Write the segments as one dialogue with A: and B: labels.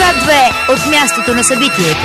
A: Град 2 от мястото на събитието.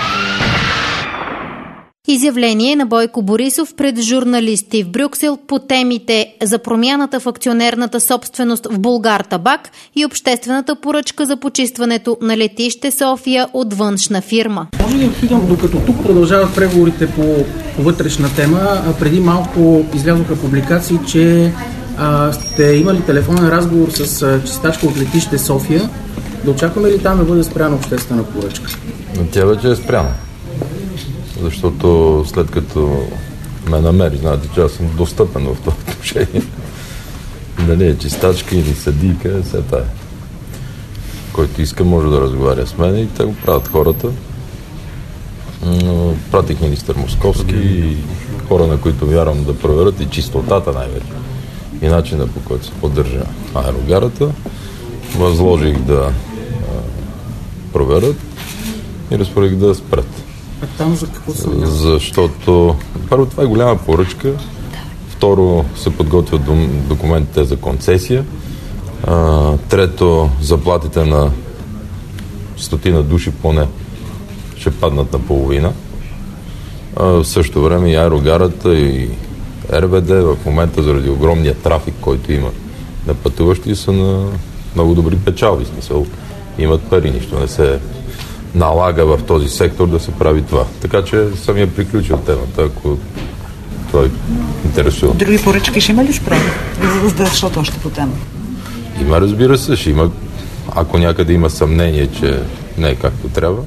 B: Изявление на Бойко Борисов пред журналисти в Брюксел по темите за промяната в акционерната собственост в Булгартабак и обществената поръчка за почистването на летище София от външна фирма.
C: Може да питам, докато тук продължават преговорите по вътрешна тема, преди малко излязоха публикации, че сте имали телефонен разговор с чистачка от летище София. Да очакваме ли там да бъде спряна обществена поръчка?
D: Тя вече е спряна. Защото след като ме намери, знаете, че аз съм достъпен в това отношение. Дали е чистачка или съдийка, все тая. Който иска, може да разговаря с мен и те го правят хората. Пратих министър Московски и хора, на които вярвам да проверят и чистотата най-вече. И начина, по който се поддържа аерогарата. Възложих да проверят и разпоредих да спрат.
C: А там за какво са?
D: Защото първо това е голяма поръчка, второ се подготвят документите за концесия, трето заплатите на 100 души поне ще паднат на половина. В същото време и аерогарата и РВД в момента заради огромния трафик, който има на пътуващи, са на много добри печалби. Смисъл, имат пари, нищо не се налага в този сектор да се прави това. Така че съм я приключил темата, ако това интересува.
E: Други поръчки ще има ли спрени? Защото още по тема.
D: Има, разбира се, ще има. Ако някъде има съмнение, че не е както трябва.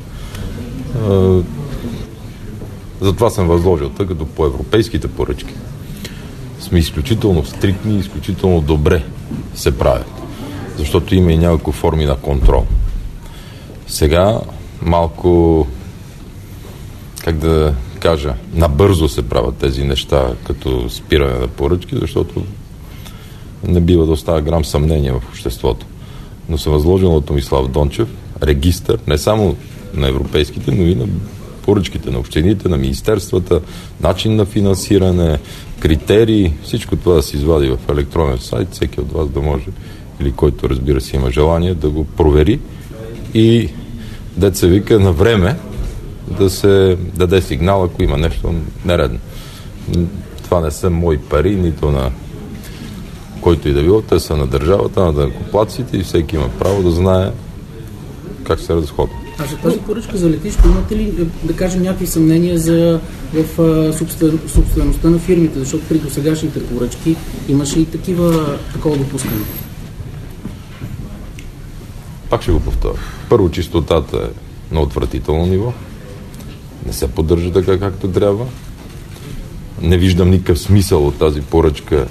D: Затова съм възложил, тъй като по европейските поръчки сме изключително стриктни, изключително добре се правят. Защото има и няколко форми на контрол. Сега малко, как да кажа, набързо се правят тези неща, като спиране на поръчки, защото не бива да остава грам съмнение в обществото. Но съм възложил на Томислав Дончев регистър, не само на европейските, но и на поръчките на общините, на министерствата, начин на финансиране, критерии, всичко това да се извади в електронен сайт, всеки от вас да може, или който, разбира се, има желание, да го провери и дет се вика на време да се даде сигнал, ако има нещо нередно. Това не са мои пари, нито на който и да било, те са на държавата, на данъкоплатците и всеки има право да знае как се разходва.
C: А за тази поръчка за летище имате ли, да кажем, някакви съмнения в собствеността на фирмите, защото при досегашните поръчки имаше и такова допускане?
D: Пак ще го повторя. Първо, чистотата е на отвратително ниво. Не се поддържа така, както трябва. Не виждам никакъв смисъл от тази поръчка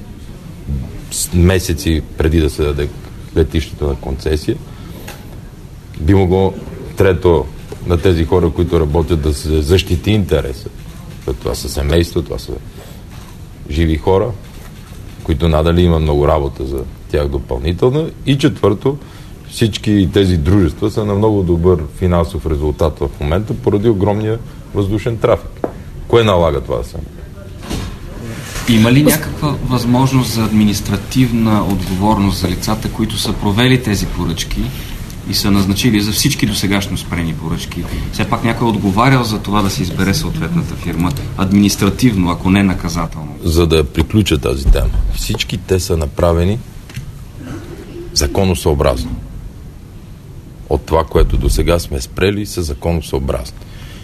D: месеци преди да се даде летището на концесия. Би могло, трето, на тези хора, които работят, да се защити интереса. Това са семейства, това са живи хора, които надали има много работа за тях допълнителна. И четвърто, всички тези дружества са на много добър финансов резултат в момента, поради огромния въздушен трафик. Кое налага това да се?
F: Има ли някаква възможност за административна отговорност за лицата, които са провели тези поръчки и са назначили за всички досегашно спрени поръчки? Все пак някой е отговарял за това да се избере съответната фирма административно, ако не наказателно?
D: За да приключа тази тема. Всички те са направени законосъобразно. От това, което до сега сме спрели, са законосъобразни.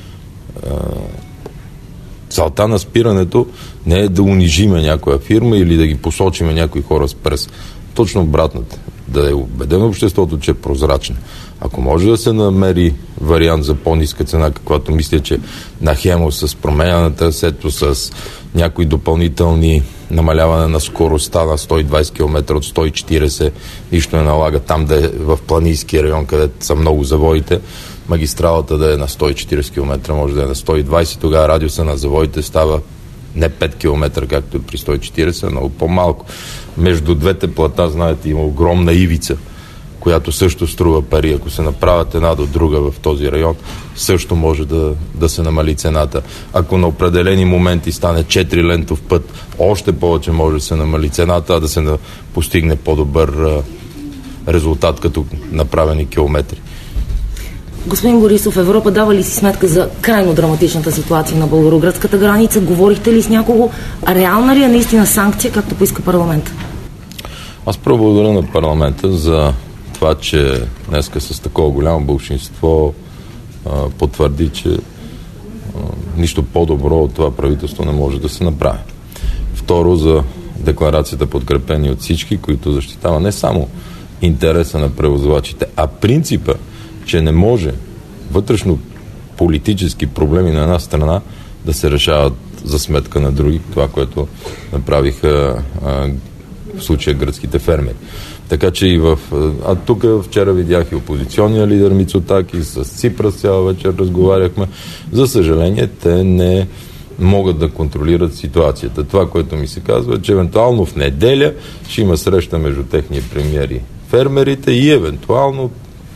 D: Целта на спирането не е да унижиме някоя фирма или да ги посочиме някои хора с пръст. Точно обратната. Да е убедено обществото, че е прозрачно. Ако може да се намери вариант за по-ниска цена, каквато мисля, че на Хемос с променя на трасето, с някои допълнителни намаляване на скоростта на 120 км от 140, нищо не налага там да е в планински район, където са много завоите, магистралата да е на 140 км, може да е на 120, тогава радиуса на завоите става не 5 км, както е при 140, много по-малко. Между двете плата, знаете, има огромна ивица, която също струва пари. Ако се направят една до друга в този район, също може да се намали цената. Ако на определени моменти стане 4-лентов път, още повече може да се намали цената, а да се постигне по-добър резултат като направени километри.
G: Господин Борисов, Европа дава ли си сметка за крайно драматичната ситуация на българо-гръцката граница? Говорихте ли с някого? Реална ли е наистина санкция, както поиска парламент?
D: Аз първо благодаря на парламента за това, че днеска с такова голямо болшинство потвърди, че нищо по-добро от това правителство не може да се направи. Второ, за декларацията, подкрепени от всички, които защитава не само интереса на превозвачите, а принципа, че не може вътрешно политически проблеми на една страна да се решават за сметка на други, това, което направиха в случая гръцките фермери. Така че и А тук вчера видях и опозиционния лидер Мицотаки, с Ципрас цяла вечер разговаряхме. За съжаление, те не могат да контролират ситуацията. Това, което ми се казва, е, че евентуално в неделя ще има среща между техния премиер и фермерите и евентуално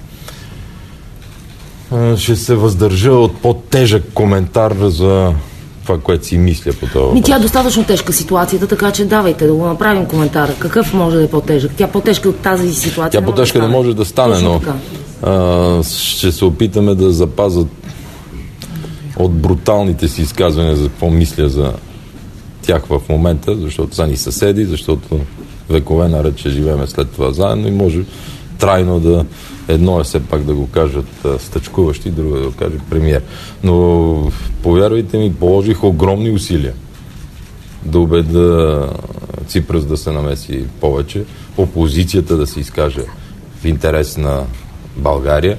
D: ще се въздържа от по-тежък коментар за това, което си мисля по това въпрос.
G: Тя е достатъчно тежка ситуацията, така че давайте да го направим коментара. Какъв може да е по-тежък? Тя по-тежка от тази ситуация.
D: Тя по-тежка не може да стане, но ще се опитаме да запазят от бруталните си изказвания за какво мисля за тях в момента, защото са ни съседи, защото векове наред ще живеем след това заедно и може трайно да едно е все пак да го кажат стъчкуващи, друго да го каже премиер. Но повярвайте ми, положих огромни усилия да убедя Ципрас да се намеси повече, опозицията да се изкаже в интерес на България.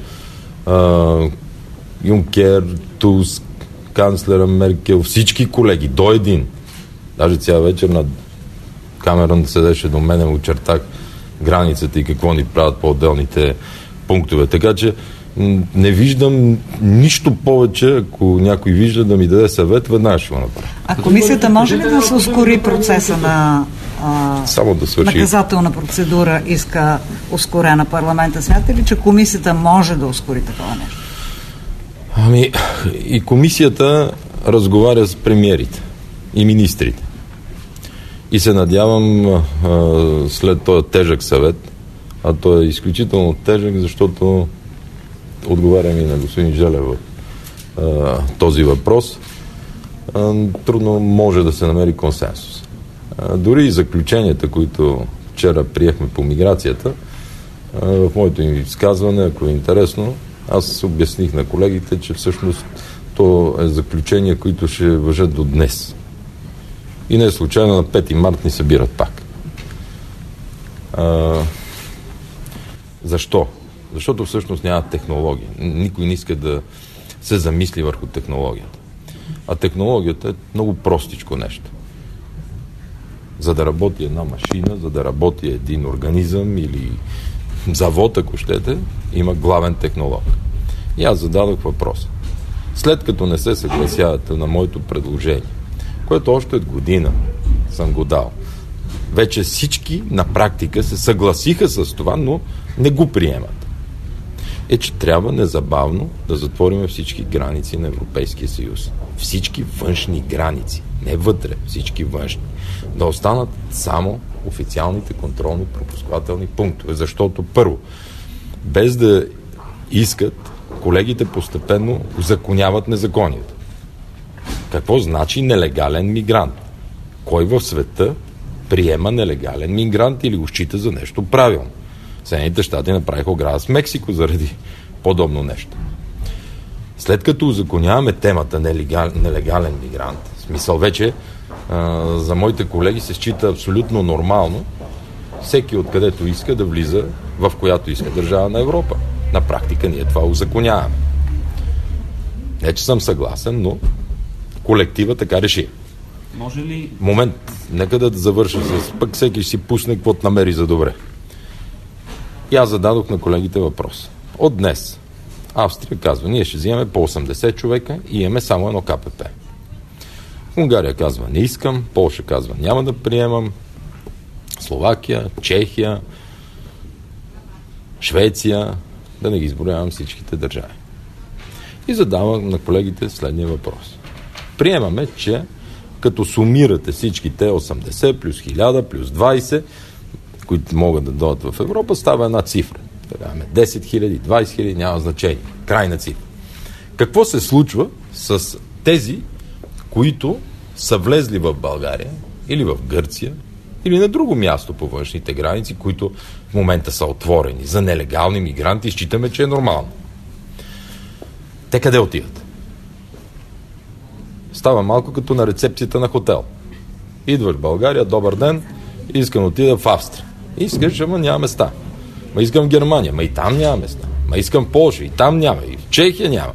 D: Юнкер, Туск, канцлера Меркел, всички колеги, до един. Даже цяла вечер на Камерън да седеше до мене, очертах границата и какво ни правят по отделните пунктове. Така че не виждам нищо повече, ако някой вижда да ми даде съвет, веднага ще го направи.
E: А комисията може ли да се ускори процеса на наказателна процедура, иска ускорена парламента? Смятате ли, че комисията може да ускори такова нещо?
D: И комисията разговаря с премиерите и министрите. И се надявам след този тежък съвет, а той е изключително тежък, защото отговарям и на господин Желев този въпрос, трудно може да се намери консенсус. Дори и заключенията, които вчера приехме по миграцията, в моето им изказване, ако е интересно, аз обясних на колегите, че всъщност то е заключение, които ще важат до днес. И не е случайно на 5 март ни събират пак. Защо? Защото всъщност няма технология. Никой не иска да се замисли върху технологията. А технологията е много простичко нещо. За да работи една машина, за да работи един организъм или завод, ако щете, има главен технолог. И аз зададох въпроса. След като не се съгласявате на моето предложение, което още от година съм го дал, вече всички на практика се съгласиха с това, но не го приемат. Че трябва незабавно да затворим всички граници на Европейския съюз. Всички външни граници. Не вътре, всички външни. Да останат само официалните контролни пропускателни пунктове. Защото първо, без да искат, колегите постепенно узаконяват незаконието. Какво значи нелегален мигрант? Кой в света приема нелегален мигрант или го счита за нещо правилно? Съединените щати направиха ограда с Мексико заради подобно нещо. След като узаконяваме темата нелегален мигрант, в смисъл вече за моите колеги се счита абсолютно нормално всеки откъдето иска да влиза в която иска държава на Европа. На практика ние това узаконяваме. Не, че съм съгласен, но колектива така реши.
F: Може ли...
D: Момент, нека да завърша с... Пък всеки ще си пусне каквото намери за добре. И аз зададох на колегите въпрос. От днес Австрия казва, ние ще вземем по 80 човека и имаме само едно КПП. Унгария казва, не искам. Полша казва, няма да приемам. Словакия, Чехия, Швеция, да не ги изброявам всичките държави. И задавам на колегите следния въпрос. Приемаме, че като сумирате всичките 80 плюс 1000 плюс 20, които могат да дойдат в Европа, става една цифра. Да даваме 10 000, 20 000, няма значение. крайна цифра. Какво се случва с тези, които са влезли в България или в Гърция или на друго място по външните граници, които в момента са отворени за нелегални мигранти, считаме, че е нормално. Те къде отиват? Става малко като на рецепцията на хотел. Идваш в България, добър ден, искам да отида в Австрия. Искаш, ама няма места. Ма искам в Германия, ма и там няма места. Ма искам в Полша, и там няма. И в Чехия няма.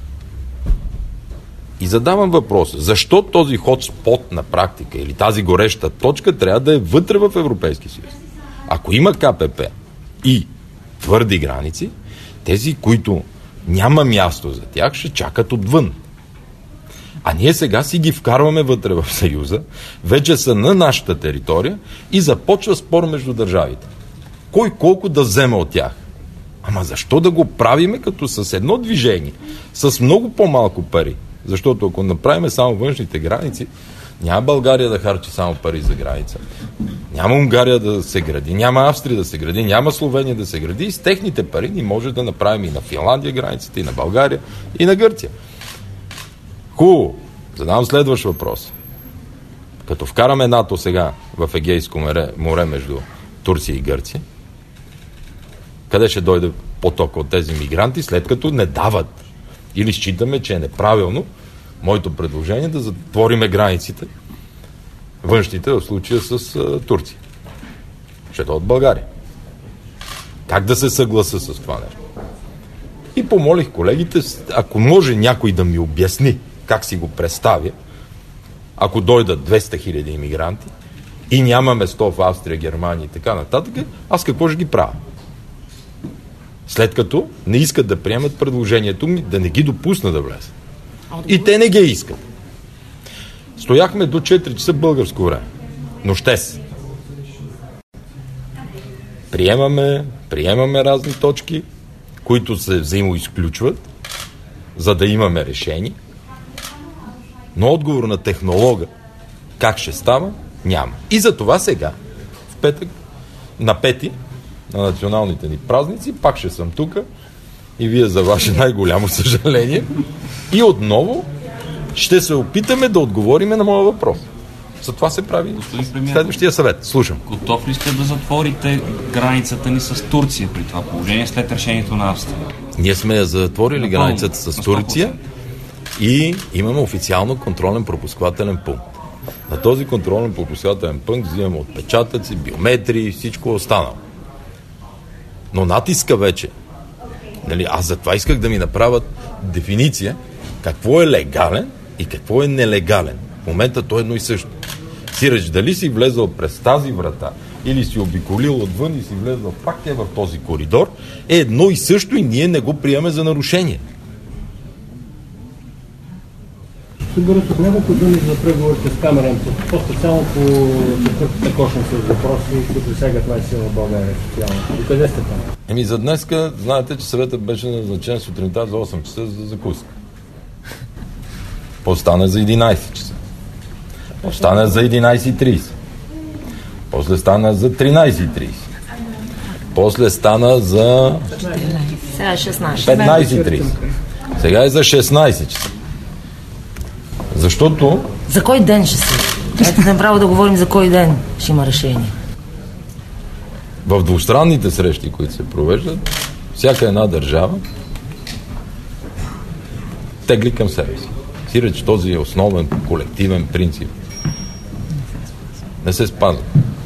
D: И задавам въпроса, защо този хотспот на практика или тази гореща точка трябва да е вътре в Европейския съюз? Ако има КПП и твърди граници, тези, които няма място за тях, ще чакат отвън. А ние сега си ги вкарваме вътре в Съюза, вече са на нашата територия и започва спор между държавите. Кой колко да вземе от тях? Ама защо да го правиме като с едно движение, с много по-малко пари? Защото ако направим само външните граници, няма България да харчи само пари за граница. Няма Унгария да се гради, няма Австрия да се гради, няма Словения да се гради и с техните пари ни може да направим и на Финландия границите, и на България, и на Гърция. Хубаво. Задавам следващ въпрос. Като вкараме НАТО сега в Егейско море между Турция и Гърция, къде ще дойде поток от тези мигранти, след като не дават или считаме, че е неправилно моето предложение да затвориме границите, външните в случая с Турция. Ще дойде от България. Как да се съгласа с това нещо? И помолих колегите, ако може някой да ми обясни как си го представя, ако дойдат 200 000 имигранти и няма место в Австрия, Германия и така нататък, аз какво ще ги правя? След като не искат да приемат предложението ми, да не ги допусна да влезат. И те не ги искат. Стояхме до 4 часа българско време. Нощес. Приемаме разни точки, които се взаимоизключват, за да имаме решение. Но отговор на технолога как ще става, няма. И за това сега, в петък, на 5 на националните ни празници, пак ще съм тук и вие за ваше най-голямо съжаление. И отново ще се опитаме да отговориме на моя въпрос. За това се прави следващия съвет. Слушам.
F: Готов ли сте да затворите границата ни с Турция при това положение след решението на Австрия?
D: Ние сме затворили границата с Турция и имаме официално контролен пропускателен пункт. На този контролен пропускателен пункт взимаме отпечатъци, биометрии и всичко останало. Но натиска вече. Нали, аз затова исках да ми направят дефиниция какво е легален и какво е нелегален. В момента то е едно и също. Сиреч, дали си влезъл през тази врата или си обиколил отвън и си влезъл пак е в този коридор, е едно и също и ние не го приемаме за нарушение.
C: Борисов, няколко думи за преговорите с Камерън, по-специално по четвъртата кошница с въпроси, които засягат най-силно в България социално. Докъде сте там?
D: За днеска, знаете, че съветът беше назначен сутринта за 8 часа за закуска. Постана за 11 часа. Стана за 11:30. После стана за 13:30. После стана за 15:30. Сега е за 16 часа. Защото...
G: За кой ден ще се? Ето направо да говорим за кой ден ще има решение.
D: В двустранните срещи, които се провеждат, всяка една държава тегли към себе си. Сиреч този основен колективен принцип не се спазва.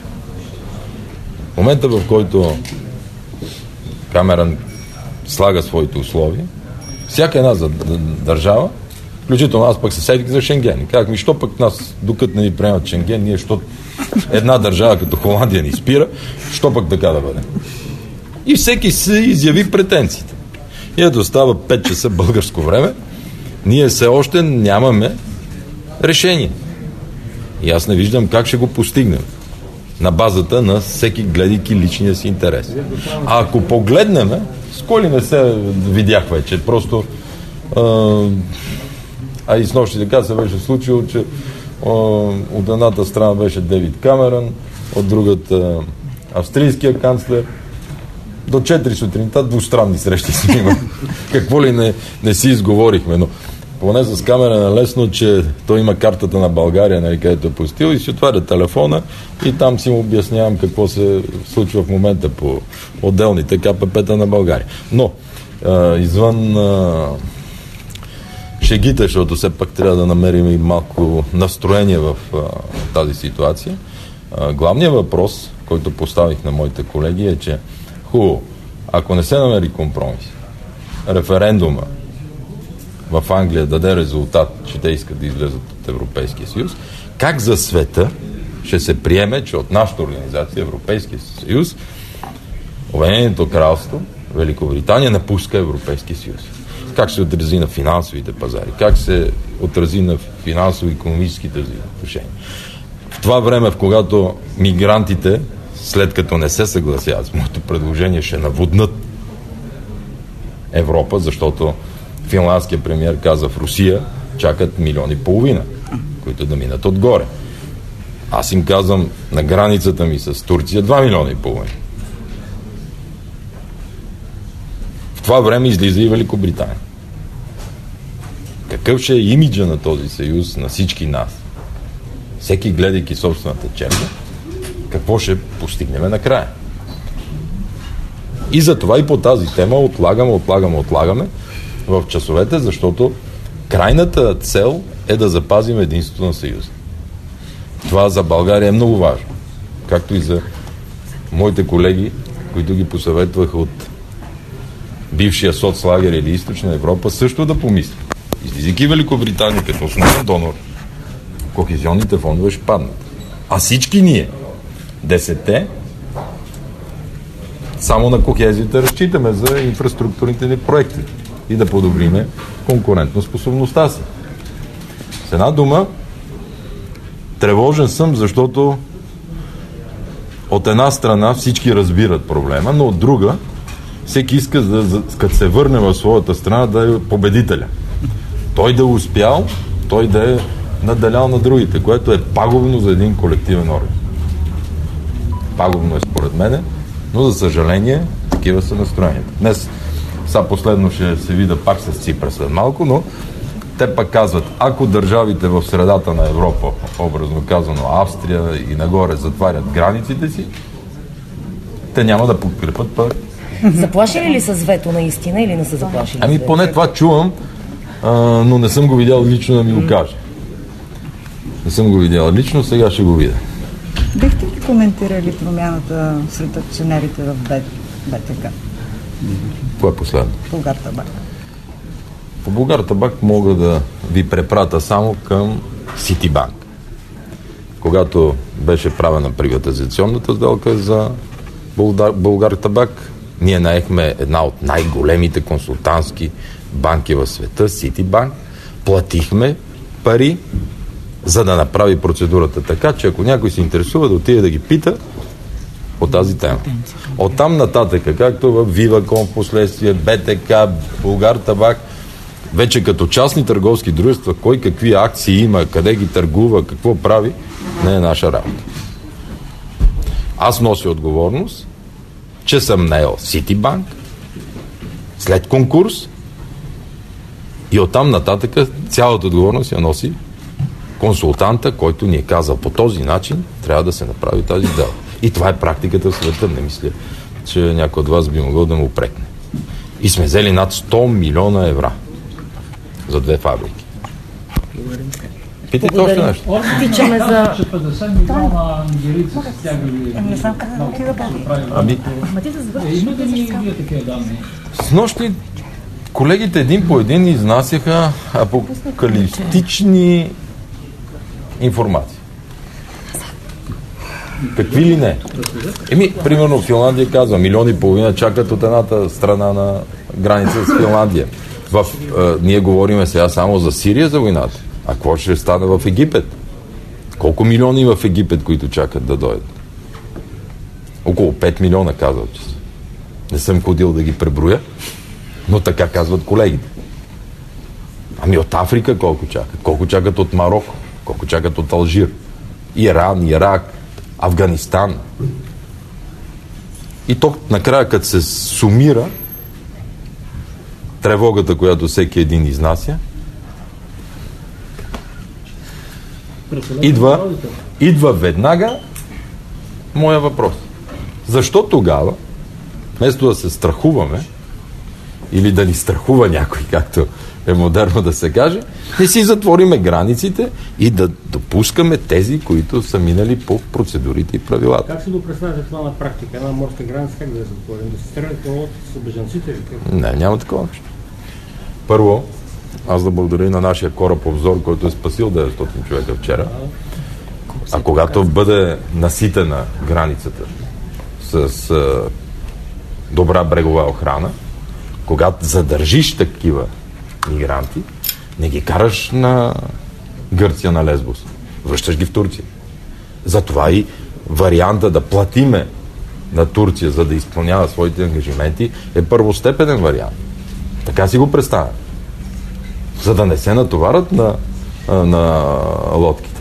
D: В момента, в който Камерън слага своите условия, всяка една държава, включително аз пък се седих за Шенген. Казах ми, що пък нас, докато не ни приемат Шенген, ние, що една държава като Холандия ни спира, що пък така да бъде. И всеки се изяви претенциите. И ето става 5 часа българско време, ние все още нямаме решение. И аз не виждам как ще го постигнем. На базата на всеки гледайки личния си интерес. А ако погледнем, с кой ли не се видях вече, просто и с нощи така се беше случило, че от едната страна беше Дейвид Камерън, от другата австрийския канцлер. До 4 сутринта двустранни срещи снима. какво ли не си изговорихме, но поне с камера на лесно, че той има картата на България, нали, където е посетил и си отваря телефона и там си му обяснявам какво се случва в момента по отделните КПП-та на България. Но, извън шегите, защото все пак трябва да намерим и малко настроение в тази ситуация, главният въпрос, който поставих на моите колеги е, че хубаво, ако не се намери компромис, референдума в Англия даде резултат, че те искат да излезат от Европейския съюз, как за света ще се приеме, че от нашата организация, Европейския съюз, Обединеното кралство, Великобритания напуска Европейския съюз? Как се отрази на финансовите пазари? Как се отрази на финансово-икономическите взаимоотношения? В това време, в когато мигрантите, след като не се съгласяват с моето предложение, ще наводнат Европа, защото финландският премиер каза, в Русия чакат 1,5 милиона, които да минат отгоре. Аз им казвам, на границата ми с Турция 2,5 милиона. В това време излиза и Великобритания. Какъв ще е имиджа на този съюз, на всички нас? Всеки, гледайки собствената черга, какво ще постигнем накрая? И затова и по тази тема отлагаме в часовете, защото крайната цел е да запазим единството на съюза. Това за България е много важно. Както и за моите колеги, които ги посъветваха от бившия соцлагер или Източна Европа, също да помислят. Излизайки Великобритания като основен донор, кохезионните фондове ще паднат. А всички ние, 10-те, само на кохезията разчитаме за инфраструктурните ни проекти и да подобриме конкурентоспособността си. С една дума, тревожен съм, защото от една страна всички разбират проблема, но от друга всеки иска, като се върне в своята страна, да е победителя. Той да е успял, той да е наделял на другите, което е пагубно за един колективен орган. Пагубно е според мене, но за съжаление такива са настроенията. Днес последно ще се видя пак с Ципра след малко, но те пак казват, ако държавите в средата на Европа, образно казано Австрия и нагоре, затварят границите си, те няма да подкрепят пак.
G: Заплашили ли са с вето наистина или не са заплашили?
D: Ами поне това чувам, но не съм го видял лично да ми го каже. Не съм го видял лично, сега ще го видя.
E: Бихте ли коментирали промяната сред акционерите в БТК?
D: Кое е последно?
E: Булгартабак.
D: По Булгартабак мога да ви препрата само към Ситибанк. Когато беше правена приватизационната сделка за Булгартабак, ние наехме една от най-големите консултантски банки в света, Ситибанк, платихме пари, за да направи процедурата така, че ако някой се интересува, да отиде да ги пита по тази тема. Оттам нататък, както в Виваком, в последствие, БТК, Булгартабак, вече като частни търговски дружества, кой какви акции има, къде ги търгува, какво прави, не е наша работа. Аз нося отговорност, че съм наел Ситибанк след конкурс и оттам нататък цялата отговорност я носи консултанта, който ни е казал по този начин трябва да се направи тази сделка. И това е практиката в света. Не мисля, че някой от вас би могъл да му упрекне. И сме взели над 100 милиона евро за 2 фабрики. Питайте още нещо.
G: Тичаме за...
C: 50 милиона нигерийци са стягали...
E: Не знам къде да отида
D: Ами...
C: Имате ли вие такива данни?
D: С нощи колегите един по един изнасяха апокалиптични информации. Какви ли не? Примерно в Финландия казва, 1,5 милиона чакат от едната страна на граница с Финландия. Ние говориме сега само за Сирия, за войната. А какво ще стане в Египет? Колко милиони има в Египет, които чакат да дойдат? Около 5 милиона, казват, че са. Не съм ходил да ги преброя, но така казват колегите. Ами от Африка колко чакат? Колко чакат от Мароко? Колко чакат от Алжир? Иран, Ирак, Афганистан. И то накрая, като се сумира, тревогата, която всеки един изнася, идва веднага моя въпрос. Защо тогава, вместо да се страхуваме, или да ни страхува някой, както е модерно да се каже, не си затвориме границите и да допускаме тези, които са минали по процедурите и правилата.
H: Как си го представяте това на практика? Една морска граница как да я затворим? Да се стрелят с бежанците ли?
D: Не, няма такова нещо. Първо, аз да благодаря на нашия кораб Обзор, който е спасил 900 човека вчера. А когато бъде наситена границата с добра брегова охрана, когато задържиш такива мигранти, не ги караш на Гърция, на Лесбос. Връщаш ги в Турция. Затова и варианта да платиме на Турция, за да изпълнява своите ангажименти, е първостепенен вариант. Така си го представя. За да не се натоварят на лодките.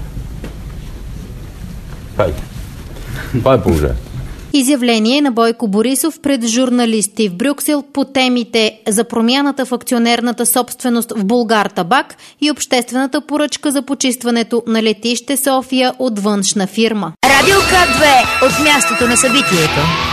D: Това е положението.
B: Изявление на Бойко Борисов пред журналисти в Брюксел по темите за промяната в акционерната собственост в Булгартабак и обществената поръчка за почистването на летище София от външна фирма.
A: Радио К2 от мястото на събитието.